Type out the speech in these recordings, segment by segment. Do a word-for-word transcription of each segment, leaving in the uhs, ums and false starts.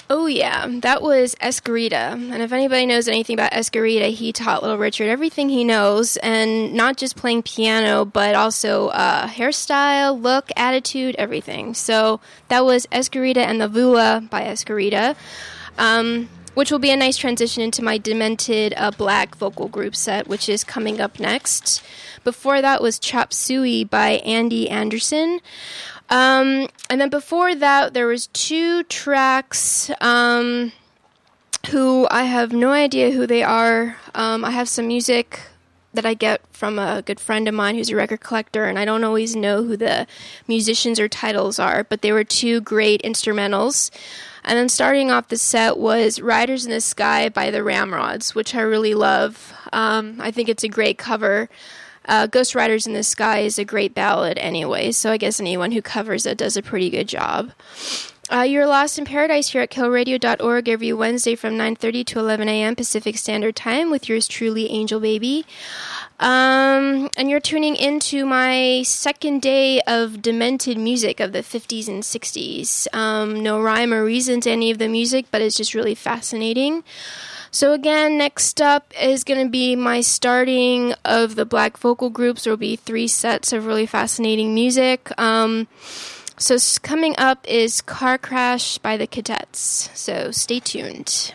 Oh, yeah. That was Escarita. And if anybody knows anything about Escarita, he taught Little Richard everything he knows, and not just playing piano, but also uh, hairstyle, look, attitude, everything. So that was Escarita and the Vula by Escarita, um, which will be a nice transition into my Demented uh, Black vocal group set, which is coming up next. Before that was Chop Suey by Andy Anderson. Um, and then before that, there was two tracks, um, who I have no idea who they are. Um, I have some music that I get from a good friend of mine who's a record collector, and I don't always know who the musicians or titles are, but they were two great instrumentals. And then starting off the set was Riders in the Sky by the Ramrods, which I really love. Um, I think it's a great cover. Uh, Ghost Riders in the Sky is a great ballad anyway, so I guess anyone who covers it does a pretty good job. Uh, you're Lost in Paradise here at kill radio dot org every Wednesday from nine thirty to eleven a.m. Pacific Standard Time with yours truly, Angel Baby. Um, and you're tuning into my second day of demented music of the fifties and sixties. Um, no rhyme or reason to any of the music, but it's just really fascinating. So again, next up is going to be my starting of the Black vocal groups. There will be three sets of really fascinating music. Um, so coming up is Car Crash by the Cadets. So stay tuned.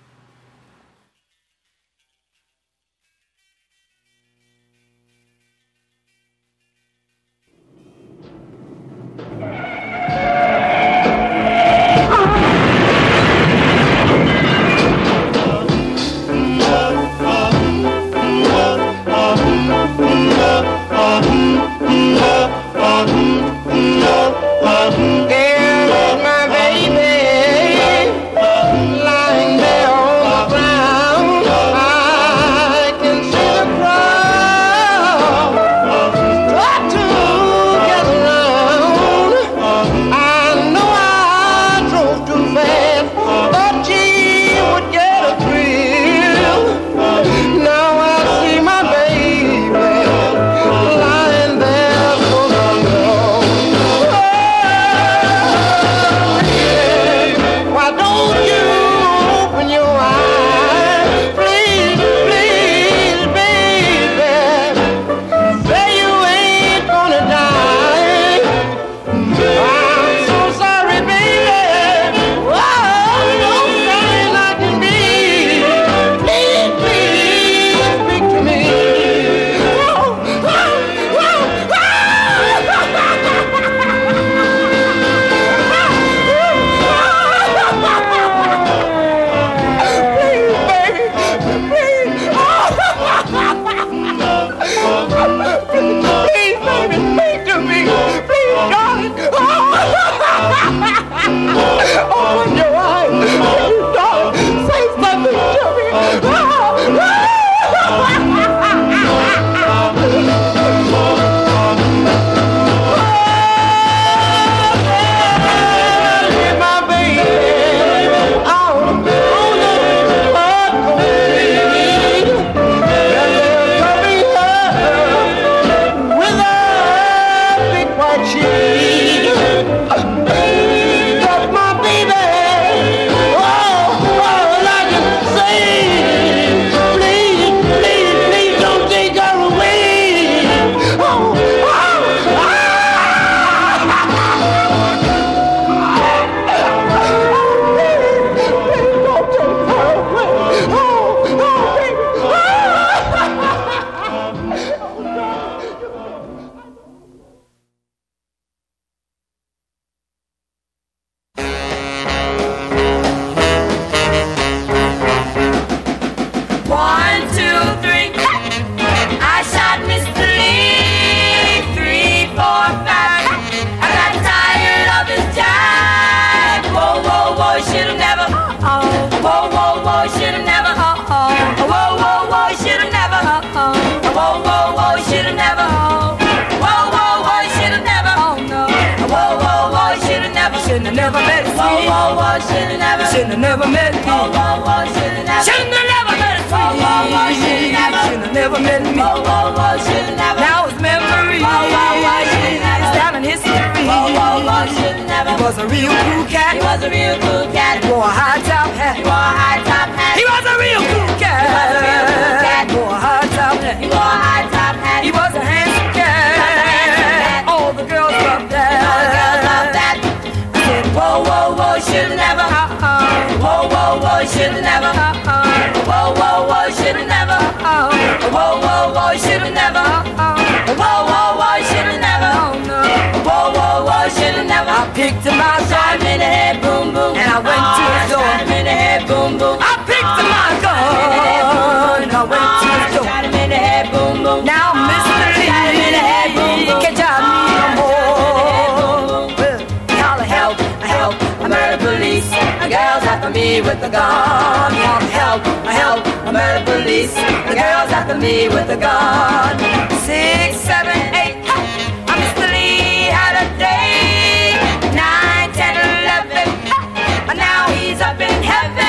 There's my baby lying there on the ground. I can see the crowd start to gather round. I know I drove too fast, thought she would get a thrill. Now I see my baby lying there so long ago. Why don't you open your eyes, please, please, baby? Say you ain't gonna die. I'm so sorry, baby. Oh, don't say I can be. Please, please, speak to me. Oh, oh, oh, please, baby, please. Please, baby, speak to me. Please, darling. Open your eyes. Please, darling. Say something to me. Leave my baby out on the hard cold. Coming her with a big white sheet. That's my baby. Oh, all I can say, please, please, please don't take her away. Oh, oh, ah. Please don't take her away. Oh, oh, baby. One, two, three. I shot Mister Lee. Three, four, five. I got tired of his jive. Whoa, whoa, whoa, should've never. Oh, whoa, whoa, whoa, should've never. Oh, whoa, whoa, whoa, should've never. Oh, whoa, whoa, whoa, should've never. Whoa, whoa, whoa, should've never. Oh no. Whoa, whoa, whoa, should've never. Shouldn't have never met a sweet. Whoa, whoa, whoa, should've never. Shouldn't have never met me. Whoa, whoa, whoa, should've never. Shouldn't have never met a sweet. Whoa, whoa, whoa, should've never. Shouldn't have never met me. Whoa, whoa, whoa, should've never. Now it's memory. Whoa, whoa, whoa, should've never. It's down in history. Whoa, whoa, whoa, should've never. He was a real cool cat. He was a real cool cat. Wore a high should've never. Whoa, whoa, whoa, should've never. Whoa, whoa, whoa, should've never. Whoa, whoa, whoa, should've never. Whoa, whoa, whoa, should've never. Whoa, whoa, whoa, should've never. I picked him out, shot him in the head, boom, boom. And I went to his door. Shot him in the head, boom, boom. I picked him out, gun. And I went to his door. Shot him in the head, boom, boom. Now, Mister Lee, shot him in the head, boom, boom. Can't tell me no more. Y'all help, help, I murder police. The girls after me with the gun. Y'all help, help, I murder police. The girls after me with the gun. Six, seven, eight. I'm Mister Lee had a day. Nine, ten, eleven. And now he's up in heaven.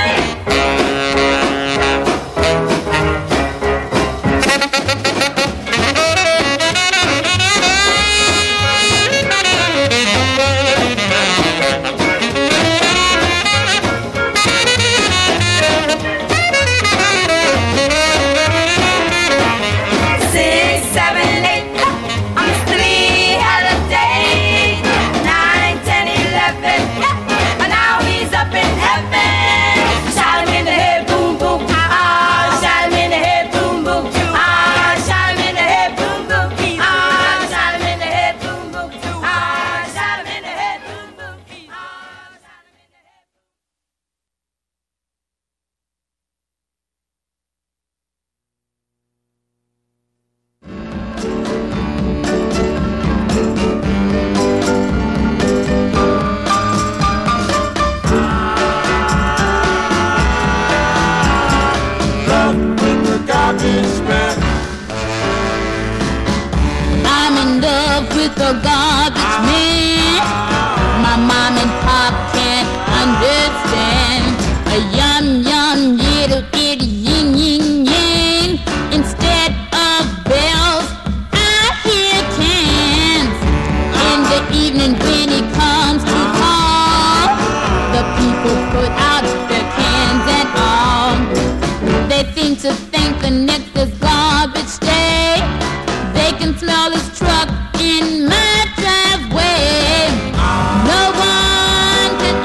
The garbage man, my mom and pop can't understand. A yum yum yiddle itty yin yin yang. Instead of bells, I hear cans. In the evening when he comes to call, the people put out their cans and all. They seem to think the next is garbage day. They can smell his truck in my driveway. No one can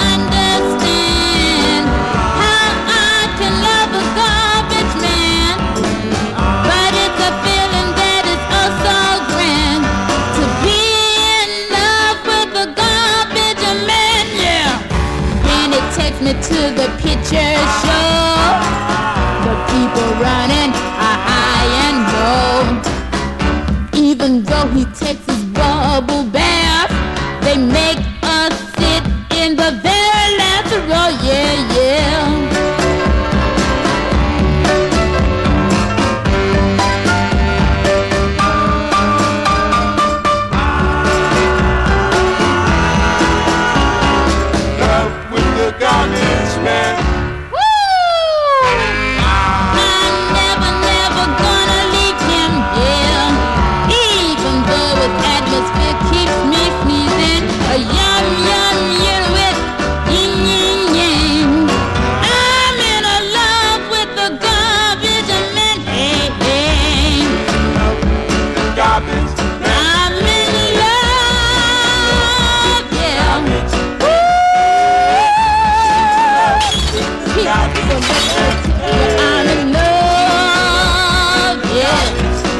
understand how I can love a garbage man. But it's a feeling that is oh so grand to be in love with a garbage man, yeah. And it takes me to the picture show. The people running high and low. Even though he takes his bubble bath, they make us sit in the very last row, yeah, yeah. Love with the garbage man. Keeps me sneezing, a yum yum yum with yin yin yang. I'm in a love with the garbage man, hey hey. Garbage man. I'm in love, yeah. Woo! I'm in love, yeah.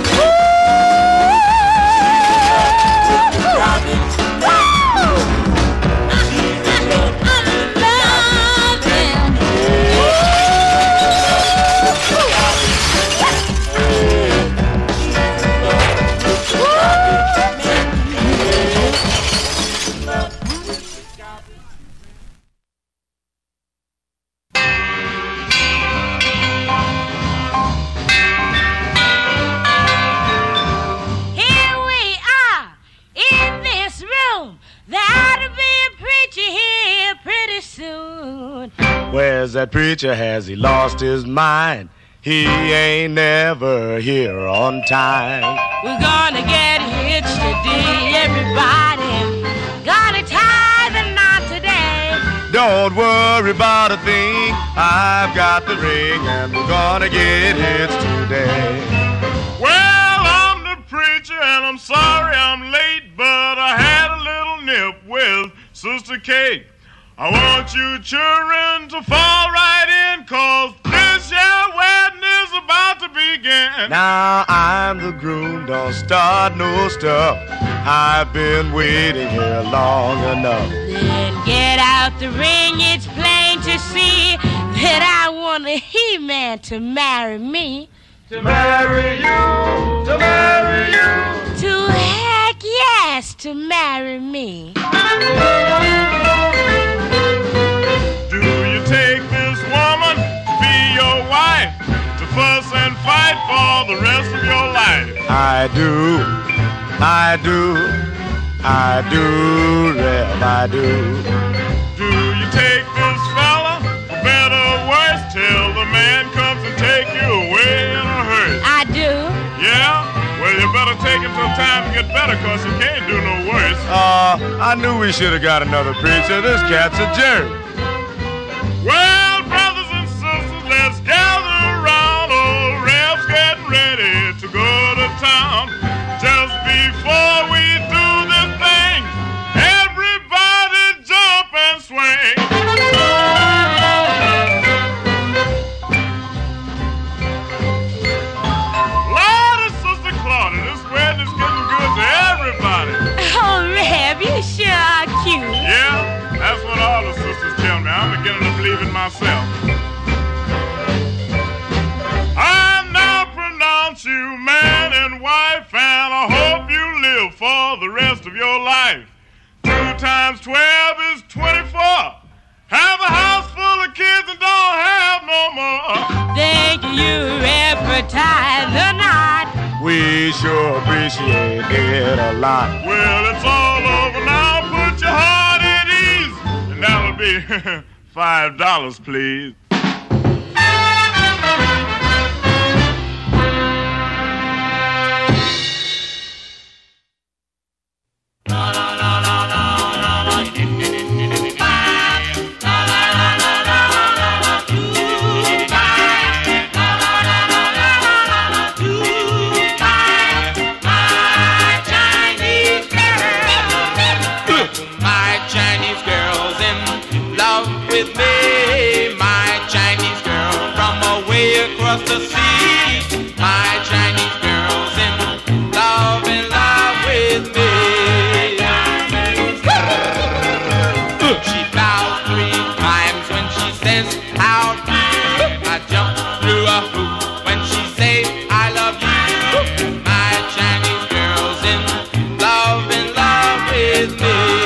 Where's that preacher? Has he lost his mind? He ain't never here on time. We're gonna get hitched today, everybody. Gonna tie the knot today. Don't worry about a thing. I've got the ring and we're gonna get hitched today. Well, I'm the preacher and I'm sorry I'm late, but I had a little nip with Sister Kate. I want you children to fall right in, cause this here wedding is about to begin. Now I'm the groom, don't start no stuff. I've been waiting here long enough. Then get out the ring, it's plain to see that I want a he-man to marry me. To marry you, to marry you. To heck yes, to marry me. Do you take this woman to be your wife, to fuss and fight for the rest of your life? I do, I do, I do, Rev, I do. Do you take this fella, for better or worse, till the man comes and take you away in a hurry? I do. Yeah? Well, you better take him till time to get better, cause you can't do no worse. Uh, I knew we should have got another preacher. This cat's a jerk. Well, brothers and sisters, let's gather around. Old Rev's getting ready to go to town. Just before we do this thing, everybody jump and swing. Lord, Sister Claudia, this wedding is getting good to everybody. Oh, Rev, you sure are cute. Yeah? That's what all the sisters tell me. I'm beginning to believe in myself. I now pronounce you man and wife, and I hope you live for the rest of your life. Two times twelve is twenty-four. Have a house full of kids and don't have no more. Thank you, Rev, for tying the knot. We sure appreciate it a lot. Well, it's all over now. Put your heart at ease. And that'll be five dollars, please. Across the sea, my Chinese girl's in love, in love with me. She bows three times when she says, how do you? I jump through a hoop when she says, I love you. My Chinese girl's in love, in love with me.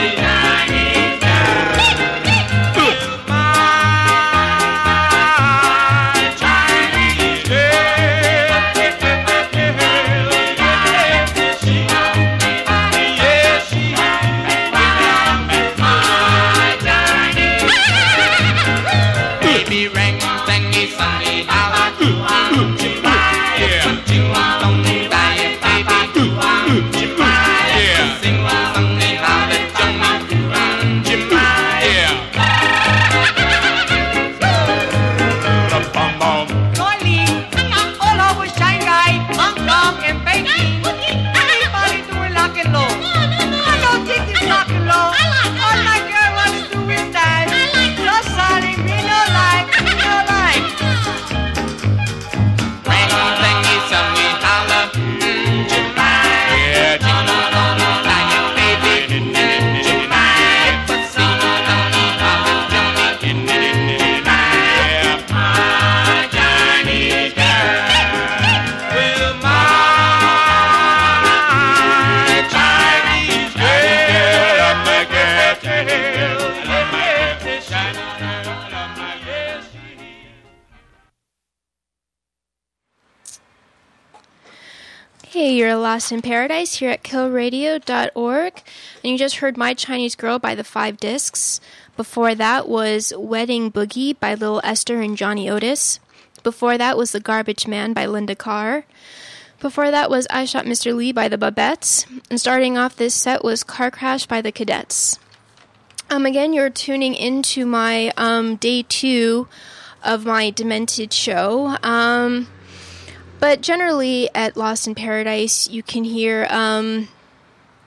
Hey, you're Lost in Paradise here at kill radio dot org, and you just heard My Chinese Girl by the Five Discs. Before that was Wedding Boogie by Little Esther and Johnny Otis. Before that was The Garbage Man by Linda Carr. Before that was I Shot Mister Lee by the Babettes. And starting off this set was Car Crash by the Cadets. Um, again, you're tuning into my um, day two of my Demented show. Um... But generally, at Lost in Paradise, you can hear um,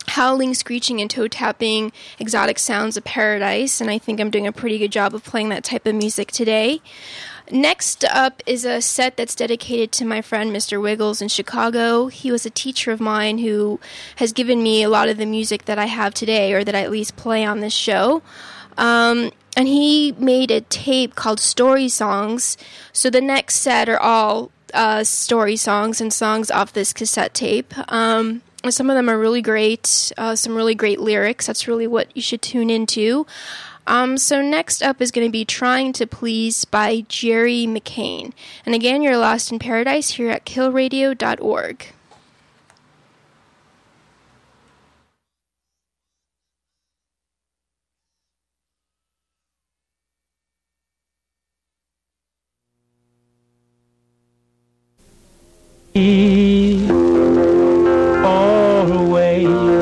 howling, screeching, and toe-tapping exotic sounds of paradise, and I think I'm doing a pretty good job of playing that type of music today. Next up is a set that's dedicated to my friend Mister Wiggles in Chicago. He was a teacher of mine who has given me a lot of the music that I have today, or that I at least play on this show. Um, and he made a tape called Story Songs. So the next set are all uh, story songs and songs off this cassette tape. Um, some of them are really great, uh, some really great lyrics. That's really what you should tune into. Um, so next up is going to be Trying to Please by Jerry McCain. And again, you're lost in paradise here at kill radio dot org. Always.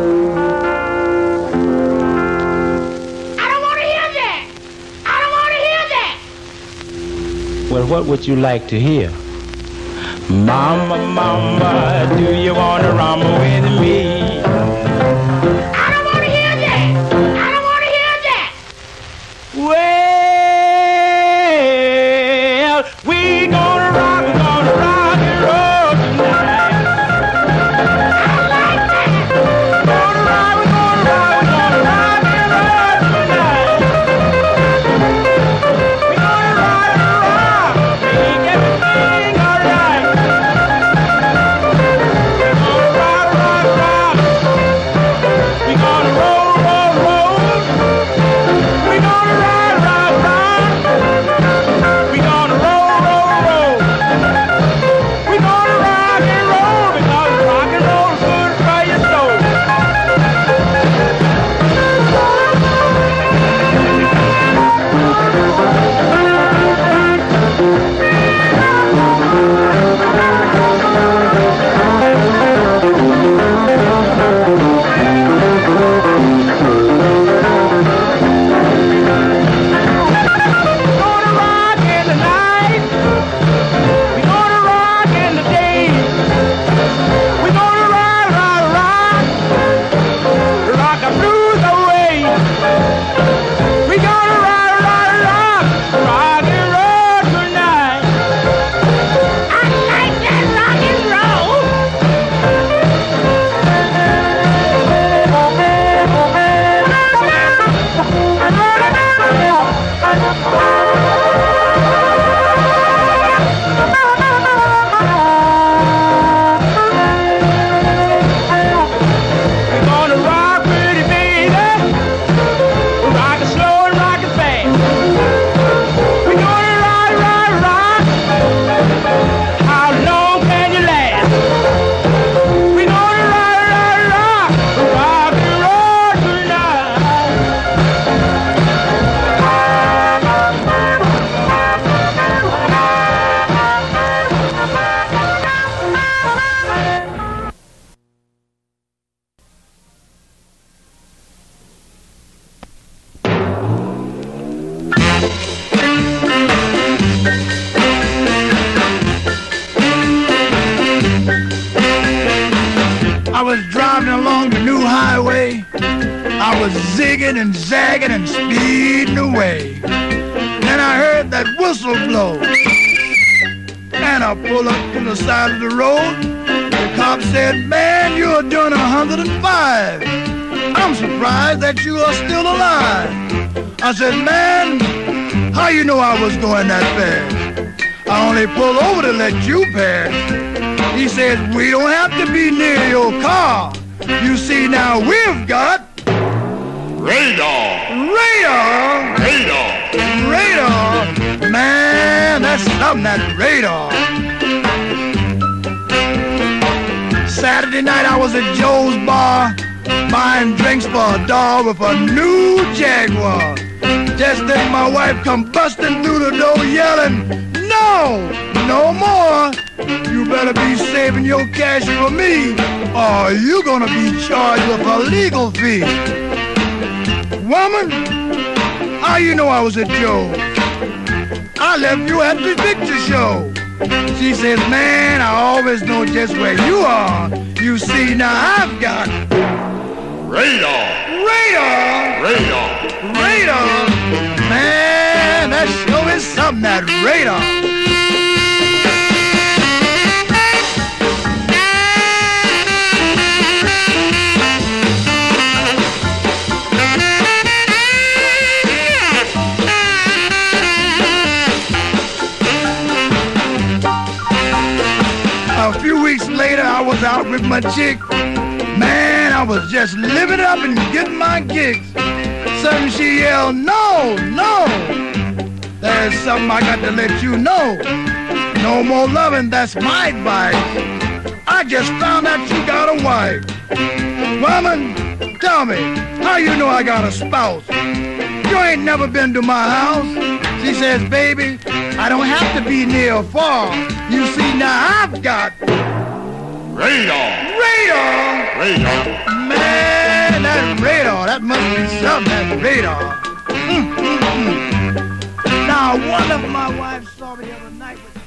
Well, what would you like to hear? Mama, mama, do you want to rumble with me? I don't want to hear that. I don't want to hear that. Well, we gonna rock, we gonna rock and roll tonight. I like that. Gonna rock, we gonna rock, we gonna rock and roll tonight. We gonna rock and rock, make everything alright. We gonna rock, rock, rock. We gonna roll, roll, roll. We gonna rock, rock, rock. We gonna roll, roll, roll. We gonna rock and roll because rock and roll is good for your soul. Gonna rock in the night. We gonna rock in the day. We gonna rock, rock, rock. Rock the blues away. We gonna rock, rock, rock. Rock and roll tonight. I like that rock and roll. We gonna rock pretty baby. Rock it slow and rock it fast. We gonna rock, rock, rock. How long can you last? We gonna rock, rock, rock. Rock and roll tonight. I was driving along the new highway. I was zigging and zagging and speeding away. Then I heard that whistle blow. And I pulled up to the side of the road. The cop said, "Man, you're doing a hundred and five. I'm surprised that you are still alive." I said, "Man, how you know I was going that fast? I only pulled over to let you pass." He says, "We don't have to be near your car. You see, now we've got Radar! radar." Radar! Radar? Man, that's something, that radar. Saturday night I was at Joe's bar buying drinks for a dog with a new Jaguar. Just then my wife come busting through the door yelling, "No, no more. You better be saving your cash for me or you gonna be charged with a legal fee." "Woman, how you know I was at Joe's? I left you at the picture show." She says, "Man, I always know just where you are. You see, now I've got Radar. Radar? Radar. Radar? Man, that sure is something, that radar. A few weeks later, I was out with my chick. Man, I was just living up and getting my kicks. Suddenly she yelled, no, no. There's something I got to let you know. No more loving, that's my advice. I just found out you got a wife. Woman, tell me, how you know I got a spouse? You ain't never been to my house. She says, baby, I don't have to be near or far. You see, now I've got radar. Radar? Radar. Man, that radar, that must be something, that radar. Mm, mm, mm. Now, I wonder if my wife saw me the other night with...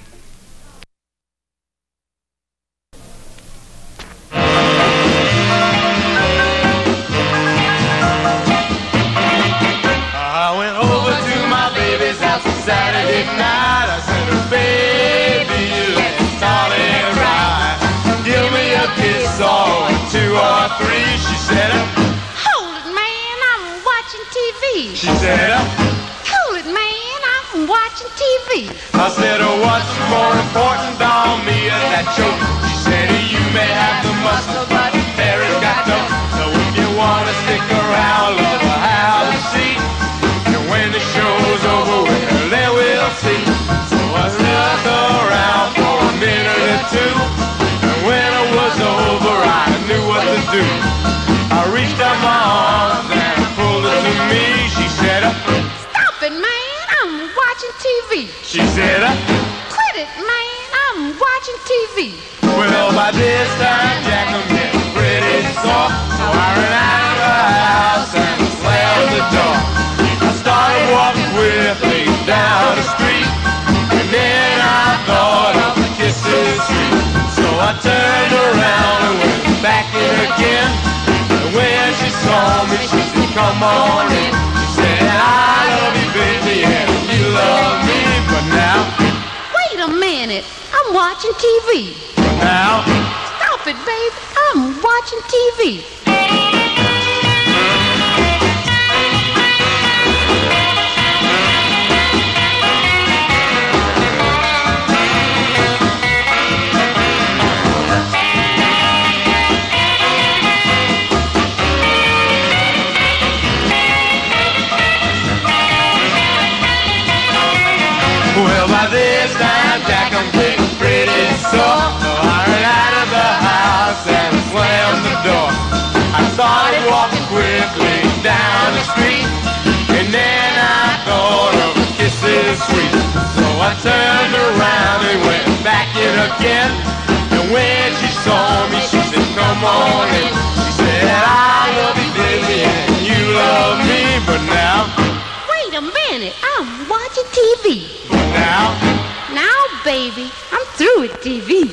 I went over to my baby's house on Saturday night. I said, baby, you let's start it right. Give me a kiss or two or three. She said, hold it, man, I'm watching T V. She said, hold it, man, I'm watching T V. I said, oh, what's more important on me is that choke? She said, you may have the muscle, but Paris got no. So if you want to stick around, love, I'll have a seat. And when the show's over, well, then we'll see. So I stuck around for a minute or two. And when it was over, I knew what to do. I reached out my arms and pulled her to me. She said, stop it, man, I'm watching T V. She said, quit it, man, I'm watching T V. Well, by this time, Jack, I'm getting pretty soft. So I ran out of the house and slammed the door. I started walking quickly down the street. And then I thought of the kisses sweet. So I turned around and went back in again. And when she saw me, she said, come on in. She said, I love you, baby, and you love me. But now, wait a minute, I'm watching T V. Now, stop it, babe, I'm watching T V. well, by this time, Jack, I'm getting pretty sore. So I ran out of the house and slammed the door. I started walking quickly down the street. And then I thought of kisses sweet. So I turned around and went back in again. And when she saw me, she said, come on in. She said, I love you, baby, and you love me. But now, wait a minute, I'm watching T V. now, now, baby, I'm through with T V.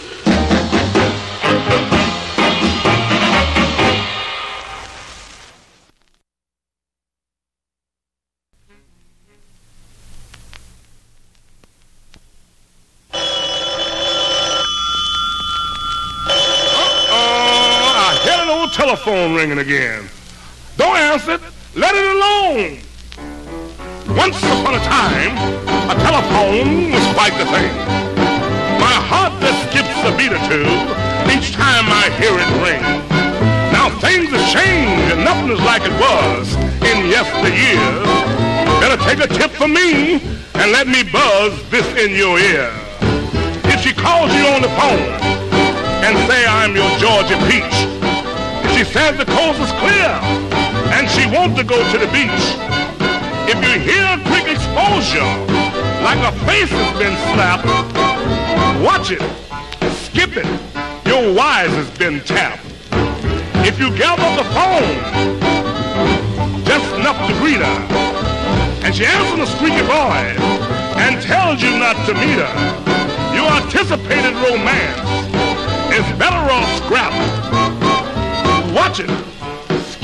Telephone ringing again. Don't answer it. Let it alone. Once upon a time, a telephone was quite the thing. My heart just skips a beat or two each time I hear it ring. Now things have changed and nothing is like it was in yesteryears. Better take a tip from me and let me buzz this in your ear. If she calls you on the phone and say I'm your Georgia peach, she says the coast is clear and she wants to go to the beach. If you hear a quick exposure like a face has been slapped, watch it, skip it, your wires has been tapped. If you gather the phone just enough to greet her and she answers a squeaky voice and tells you not to meet her, your anticipated romance is better off scrapped. Watch it,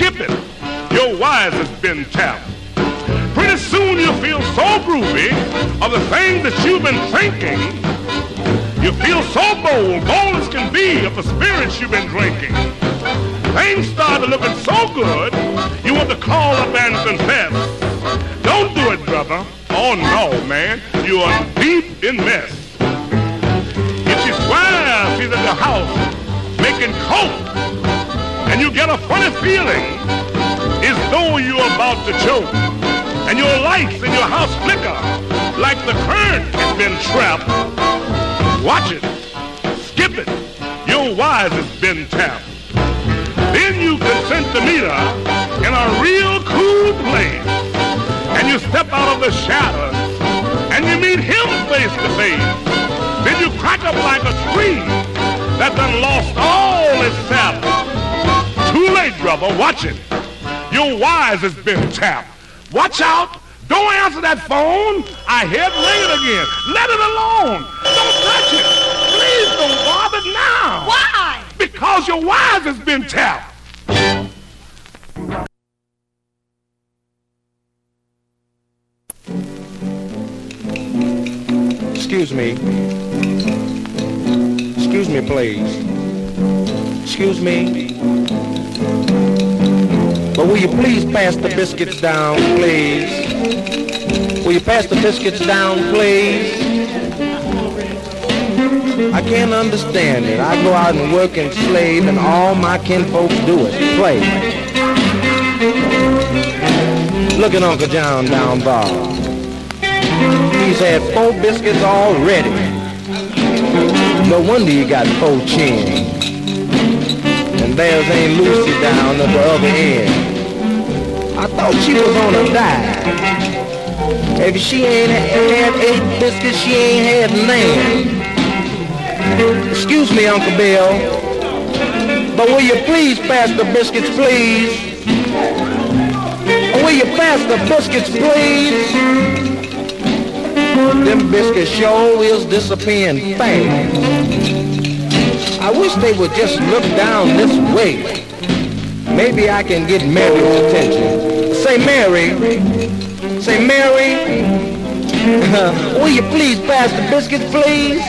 skip it. Your wires has been tapped. Pretty soon you'll feel so groovy of the things that you've been thinking. You feel so bold, bold as can be of the spirits you've been drinking. Things started looking so good, you want to call up and confess. Don't do it, brother. Oh no, man, you are deep in mess. If she swears she's at the house making coke, and you get a funny feeling as though you're about to choke, and your lights in your house flicker like the current has been trapped. Watch it, skip it, your wires has been tapped. Then you consent to meet her in a real cool place, and you step out of the shadows, and you meet him face to face. Then you crack up like a tree that done lost all its sap. Too late, brother, watch it. Your wires has been tapped. Watch out. Don't answer that phone. I hear it ringing again. Let it alone. Don't touch it. Please don't bother now. Why? Because your wires has been tapped. Excuse me. Excuse me, please. Excuse me. But will you please pass the biscuits down, please? Will you pass the biscuits down, please? I can't understand it. I go out and work and slave, and all my kinfolks do is play. Look at Uncle John down bar. He's had four biscuits already. No wonder he got four chins. And there's Aunt Lucy down at the other end. I thought she was on a diet. If she ain't had eight biscuits, she ain't had none. Excuse me, Uncle Bill, but will you please pass the biscuits, please? Or will you pass the biscuits, please? Them biscuits sure is disappearing fast. I wish they would just look down this way. Maybe I can get Mary's attention. Say, Mary. Say, Mary. Will you please pass the biscuits, please?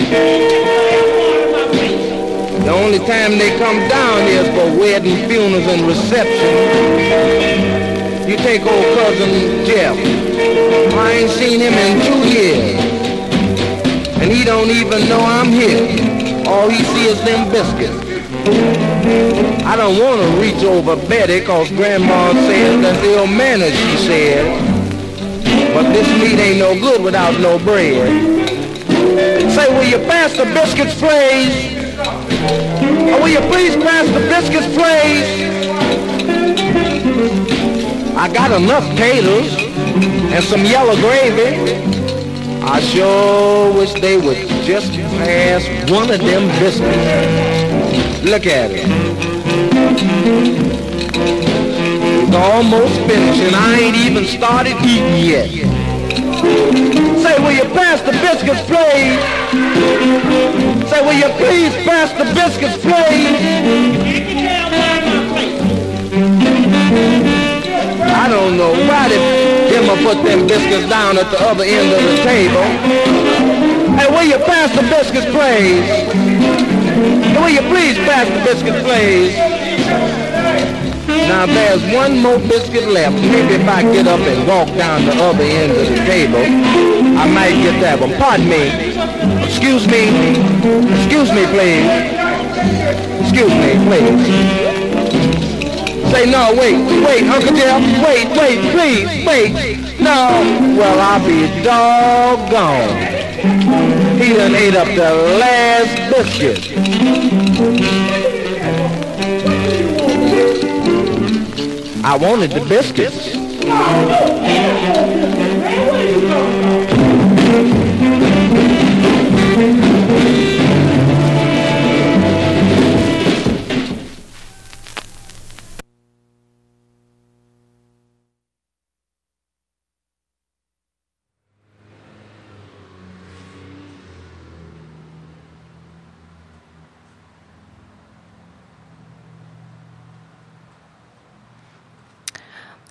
The only time they come down is for wedding, funerals, and reception. You take old cousin Jeff. I ain't seen him in two years. And he don't even know I'm here. All he sees is them biscuits. I don't want to reach over Betty cause Grandma says that they'll manage, she said. But this meat ain't no good without no bread. Say, will you pass the biscuits, please? Or will you please pass the biscuits, please? I got enough taters and some yellow gravy. I sure wish they would just pass one of them biscuits. Look at it. It's almost finished and I ain't even started eating yet. Say, will you pass the biscuits, please? Say, will you please pass the biscuits, please? I don't know why they Emma put them biscuits down at the other end of the table. Hey, will you pass the biscuits, please? Will you please pass the biscuits, please? Now there's one more biscuit left. Maybe if I get up and walk down the other end of the table, I might get that one. Pardon me. Excuse me. Excuse me, please. Excuse me, please. Say no, wait, wait, Uncle Jeff, wait, wait, please, wait. No. Well, I'll be doggone. He done ate up the last biscuit. I wanted the biscuits.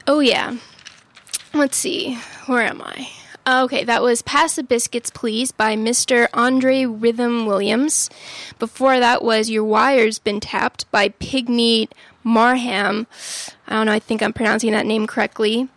Oh, yeah. Let's see. Where am I? Okay, that was Pass the Biscuits, Please by Mister Andre Rhythm Williams. Before that was Your Wire's Been Tapped by Pigmeat Marham. I don't know, I think I'm pronouncing that name correctly.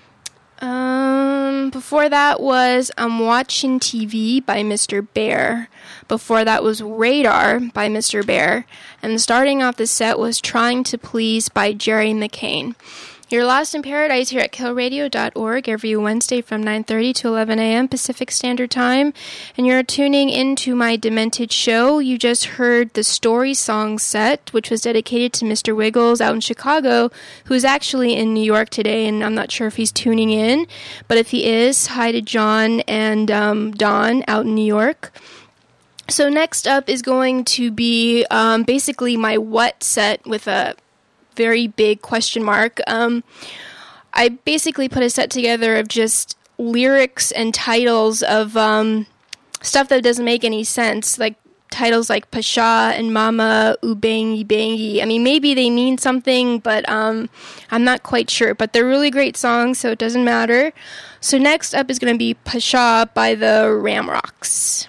Um, before that was I'm Watching T V by Mister Bear. Before that was Radar by Mister Bear. And starting off the set was Trying to Please by Jerry McCain. You're Lost in Paradise here at kill radio dot org every Wednesday from nine thirty to eleven a.m. Pacific Standard Time. And you're tuning into my Demented show. You just heard the Story Song set, which was dedicated to Mister Wiggles out in Chicago, who's actually in New York today, and I'm not sure if he's tuning in. But if he is, hi to John and um, Don out in New York. So next up is going to be um, basically my What set with a very big question mark. Um, I basically put a set together of just lyrics and titles of um, stuff that doesn't make any sense, like titles like Pasha and Mama, Ubangi Bangi. I mean, maybe they mean something, but um, I'm not quite sure. But they're really great songs, so it doesn't matter. So next up is going to be Pasha by the Ramrocks.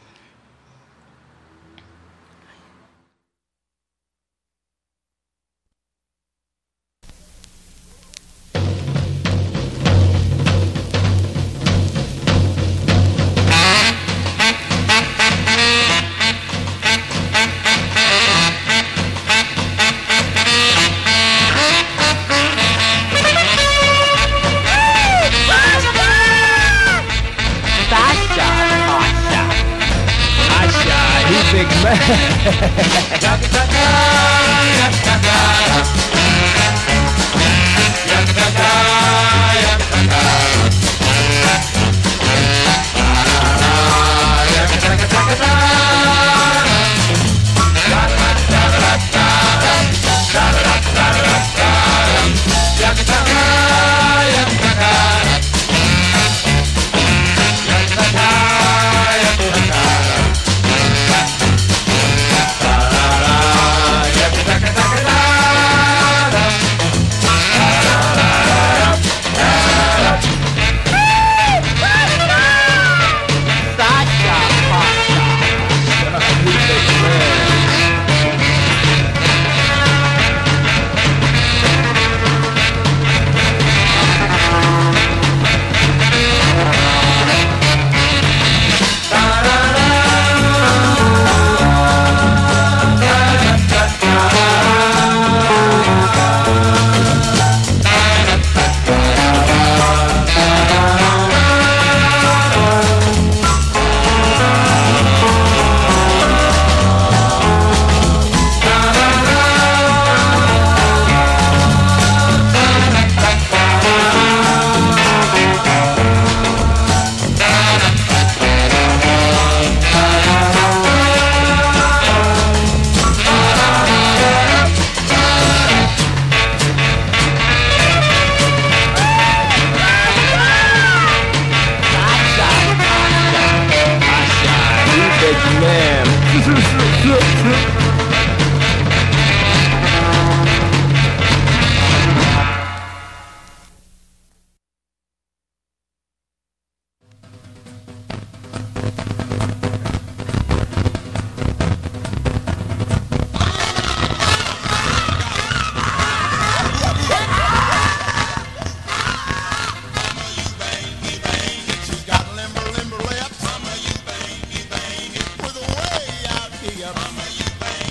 Big man. Mama, you bang it with a way out here. Mama, you bang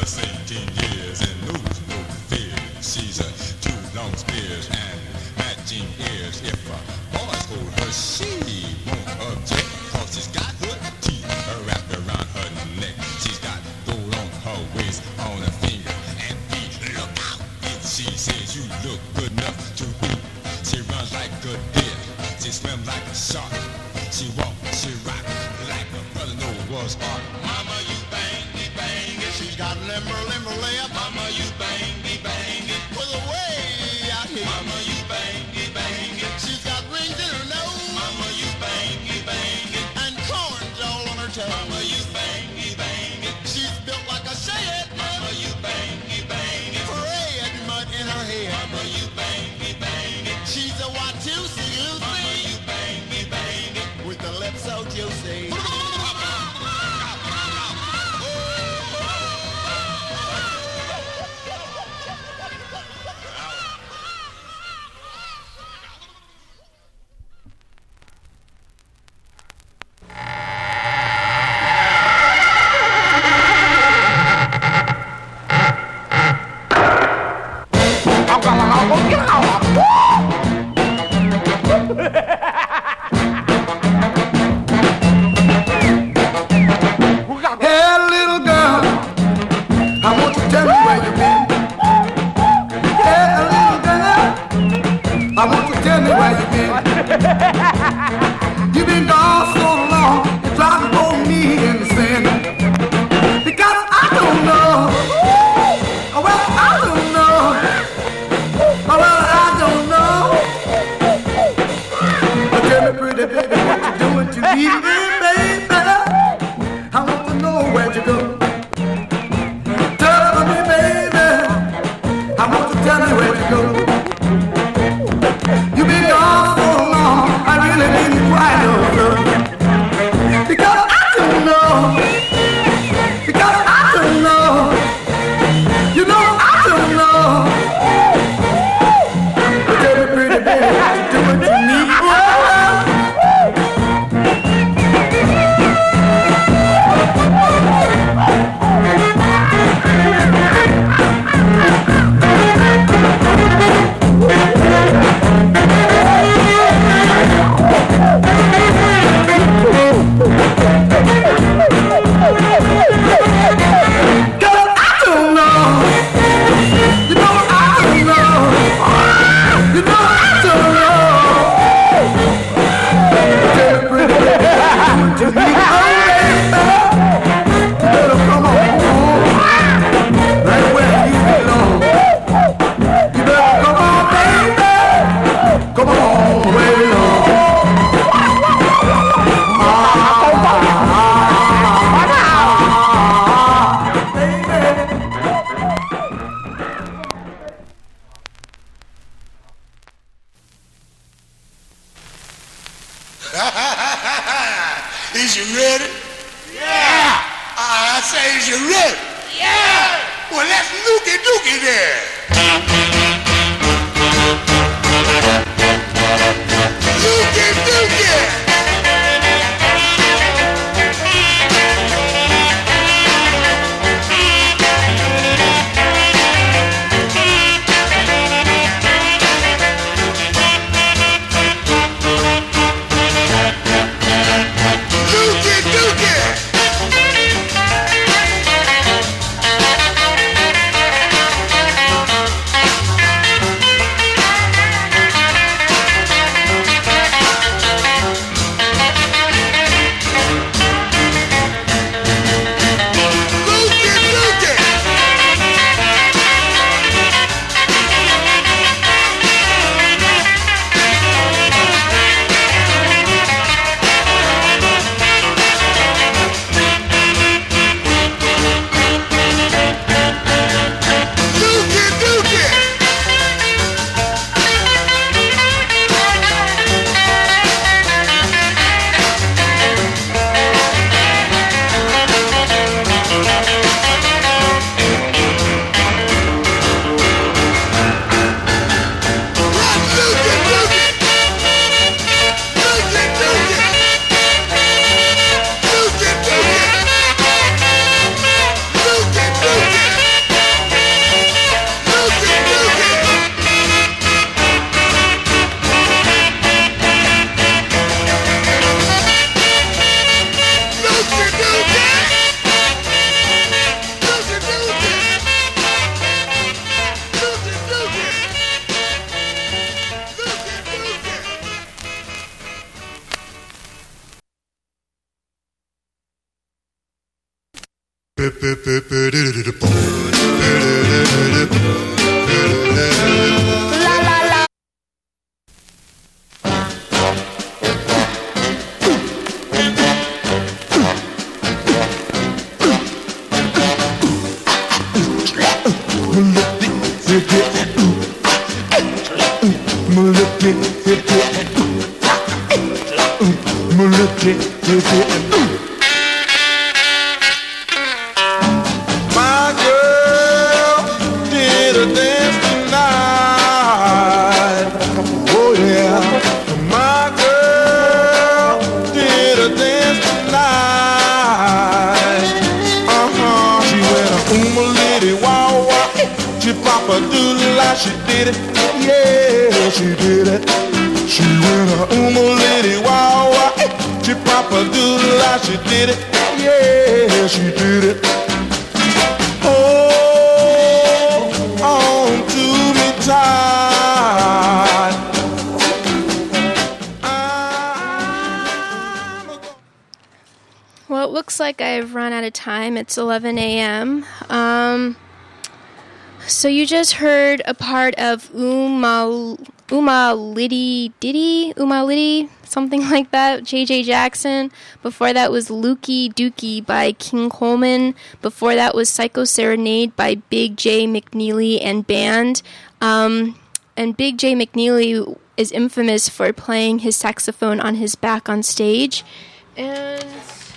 just eighteen years and knows no fear. She's a two long spears and matching ears. If a boys hold her, she won't object, cause she's got her teeth wrapped around her neck. She's got gold on her waist, on her finger and feet. Look out if she says you look good enough to eat. She runs like a deer, she swims like a shark. She walks, she rock like a brother know was art. Mama, you bang me bang it. She's got limber limber layup. Mama, you bang me bang it. With a way out here. Mama, you bang me bang it. She's got rings in her nose. Mama, you bang me bang it. And corns all on her toes. Mama, you bang me bang it. She's built like a shed. Mama, you bang me bang it. Red mud in her head. Mama, you bang me bang it. She's a Watusi. Mama, you bang me bang it. With the lips so juicy. You've been gone so long, you try to hold me in sin. Because I don't know, oh well I don't know, oh well I don't know. But tell me pretty baby what you doing to me, baby. I want to know where'd you go. Tell me baby, I want to tell me where'd you go. You've been gone so long, I really didn't quite know. Because I don't know, because I don't know, you know I don't know. But tell me pretty baby, what you doing to me? Is you ready? Yeah! I say, is you ready? Yeah! Well, let's looky dookie there. Looky dookie! My girl did a dance tonight. Oh yeah. My girl did a dance tonight. Uh-huh. She went a oom litty wow wow. She pop a doodle like she did it. Yeah, she did it. She went a oom litty wow wow. She pop a doodle like she did it. Yeah, she did it. Oh, on to me tight. Well, it looks like I've run out of time. It's eleven a.m. Um, so you just heard a part of Uma Uma Liddy Diddy Uma Liddy, something like that, J J Jackson. Before that was Lukey Dookie by King Coleman. Before that was Psycho Serenade by Big J McNeely and Band. Um, and Big J McNeely is infamous for playing his saxophone on his back on stage. And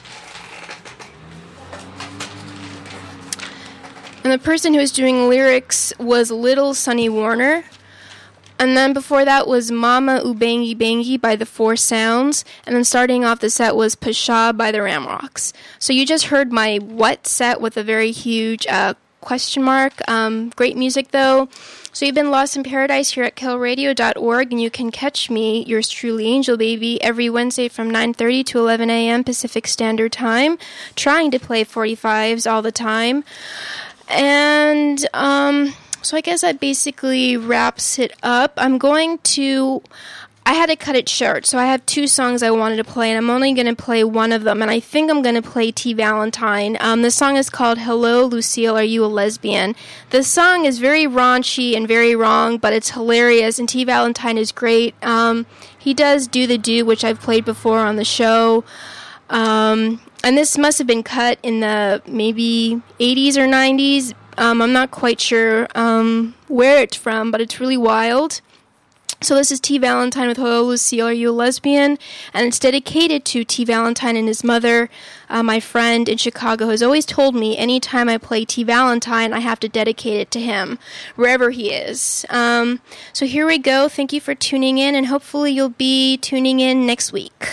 And the person who was doing lyrics was Little Sonny Warner. And then before that was Mama Ubangi Bangi by the Four Sounds. And then starting off the set was Pasha by the Ramrocks. So you just heard my what set with a very huge uh, question mark. Um, great music though. So you've been Lost in Paradise here at kel radio dot org, and you can catch me, yours truly, Angel Baby, every Wednesday from nine thirty to eleven a.m. Pacific Standard Time, trying to play forty-fives all the time. And um, so I guess that basically wraps it up. I'm going to... I had to cut it short, so I have two songs I wanted to play, and I'm only going to play one of them, and I think I'm going to play T. Valentine. Um, the song is called Hello, Lucille, Are You a Lesbian? The song is very raunchy and very wrong, but it's hilarious, and T. Valentine is great. Um, he does Do the Do, which I've played before on the show. Um, and this must have been cut in the maybe eighties or nineties. Um, I'm not quite sure um, where it's from, but it's really wild. So this is T. Valentine with Hello, Lucille, Are You a Lesbian? And it's dedicated to T. Valentine and his mother. Uh, my friend in Chicago has always told me anytime I play T. Valentine, I have to dedicate it to him, wherever he is. Um, so here we go. Thank you for tuning in, and hopefully you'll be tuning in next week.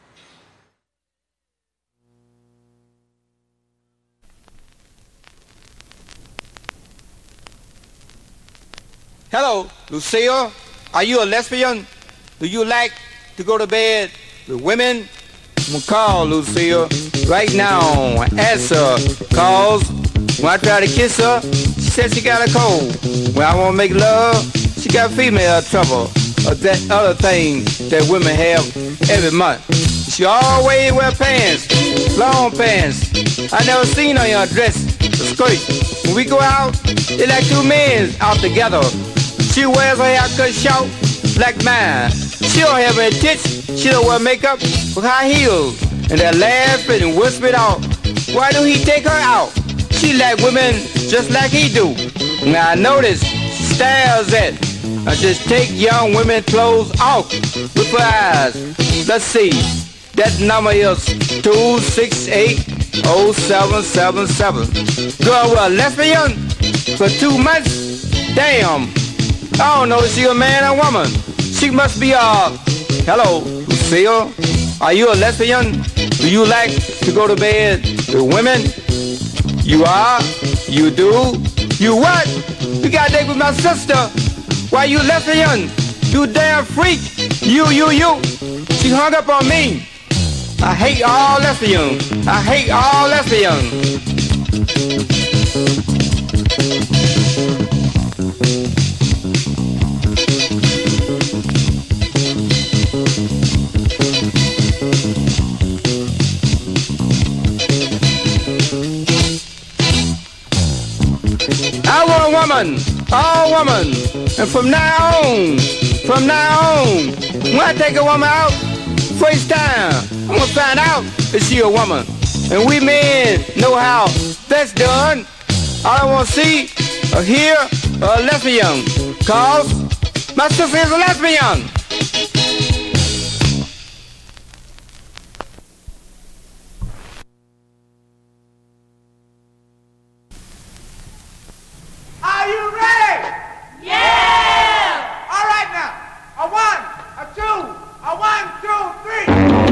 Hello, Lucille. Are you a lesbian? Do you like to go to bed with women? I'm gonna call Lucille right now. Answer calls. When I try to kiss her, she says she got a cold. When I wanna make love, she got female trouble. Or that other thing that women have every month. She always wear pants, long pants. I never seen her in a dress, a skirt. When we go out, they like two men out together. She wears her haircut short like mine. She don't have any tits. She don't wear makeup with high heels. And they laugh and whisper it out. Why do he take her out? She like women just like he do. Now I notice she stares at. I just take young women clothes off with her eyes. Let's see. That number is two six eight oh seven seven seven. Girl, we're a lesbian for two months? Damn. I don't know if she a man or woman. She must be a... Hello, Lucille. Are you a lesbian? Do you like to go to bed with women? You are? You do? You what? You got a date with my sister. Why you lesbian? You damn freak. You, you, you. She hung up on me. I hate all lesbians. I hate all lesbians. woman, all woman. And from now on, from now on, when I take a woman out, first time, I'm gonna find out if she a woman. And we men know how that's done. All I wanna see or hear a lesbian, cause my sister is a lesbian. Are you ready? Yeah! All right now. A one, a two, a one, two, three.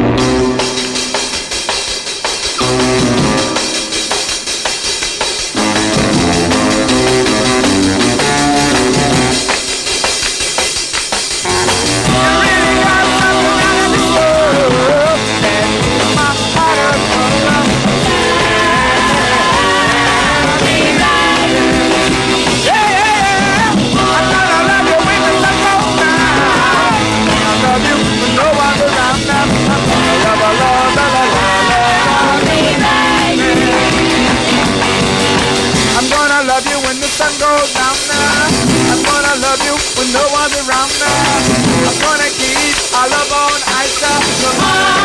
Sun goes down now. I'm gonna love you when no one's around now. I'm gonna keep our love on ice.